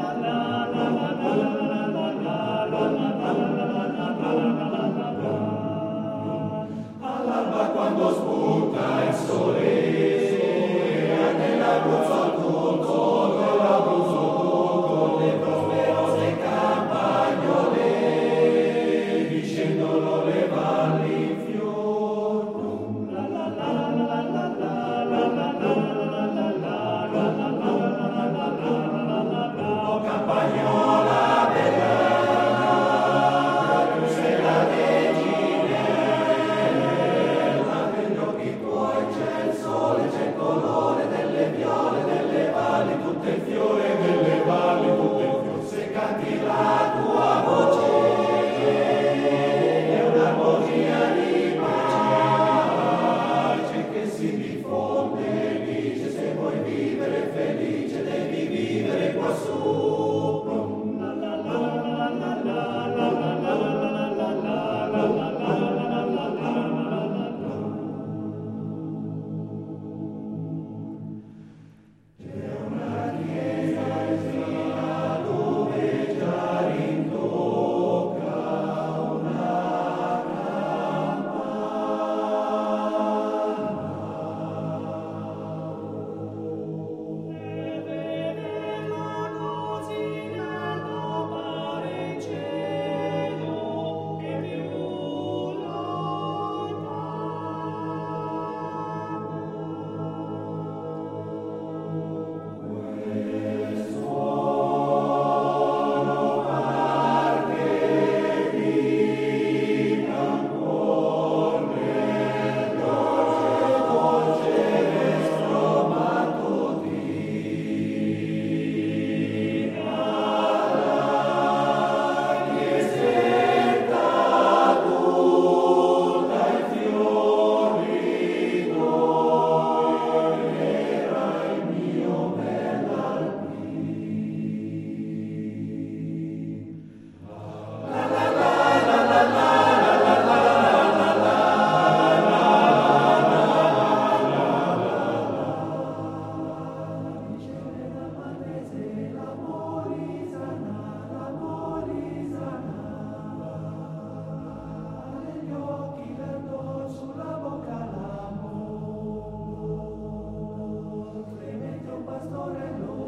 All'alba quando spunta il sole e nell'Abruzzo tutto, le prosperose campagnole discendono le valli in fior. Oh campagnola bella, tu sei la reginella, negli occhi tuoi c'è il sole, c'è il colore delle viole, delle valli, tutto il fiore delle valli, tutto il fiore. Se canti la tua voce è un'armonia di pace che si diffonde, dice se vuoi vivere felice devi vivere qua su. Pastore